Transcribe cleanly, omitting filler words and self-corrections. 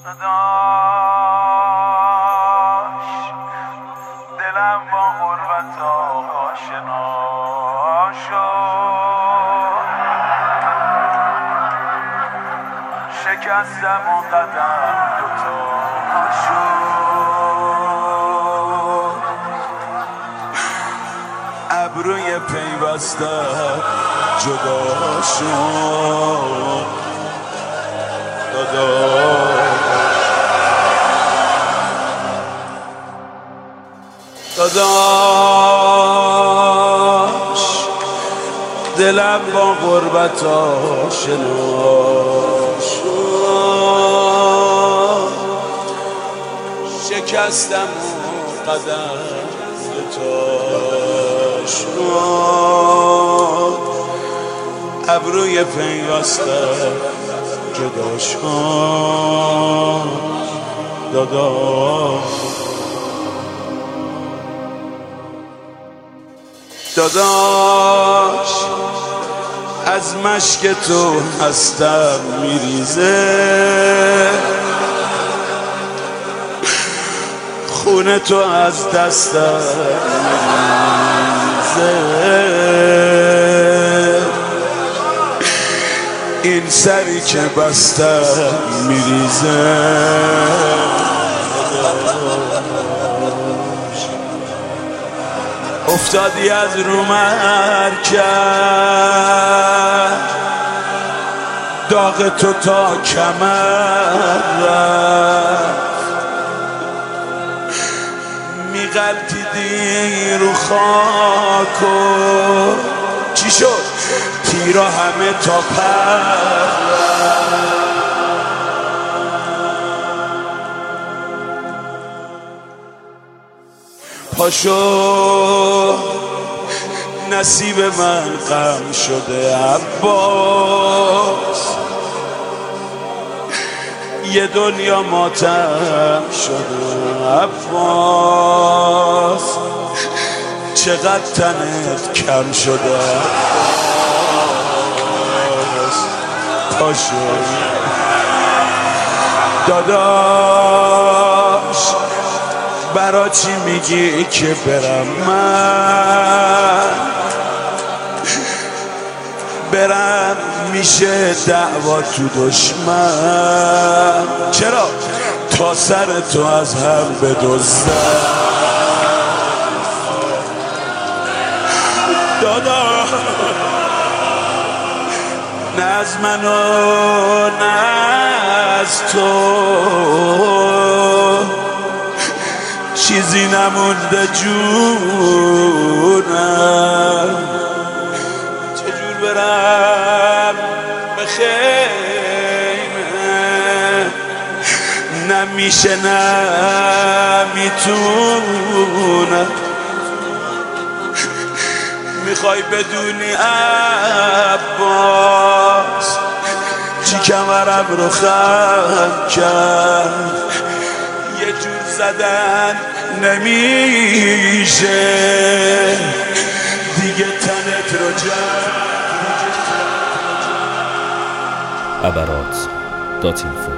دلم با غربت آشنا شد، شکستم و قدم دوتا شد، ابروی پیوستم جدا شد. داداش دلم با غربت آشنا شد، شکستم و قدم دوتا شد، ابروی پیوستم جدا شد. داداش از مشک تو هستم میریزه، خون تو از دستم میریزه، این سری که بستم میریزه. افتادی از رو مرکب، داغ تو تا کمر رفت، میغلطیدی رو خاک و چی شد؟ تیرا همه تا پر رفت. پاشو نصیب من غم شده عباس، یه دنیا ماتم شده عباس، چقدر تنت کم شده عباس. پاشو داداش برا چی میگی که برم من؟ برم میشه دعوا تو دشمن. چرا؟ تا سر تو از هم بدزدم دادا، نه از من و نه از تو چیزی نمونده جونم. چجور برم به خیمه؟ نمیشه نمیتونم. میخوای بدونی عباس چی کمرم رو خم کرد؟ یه جور زدن نمیشه دیگه تنت رو abarat.info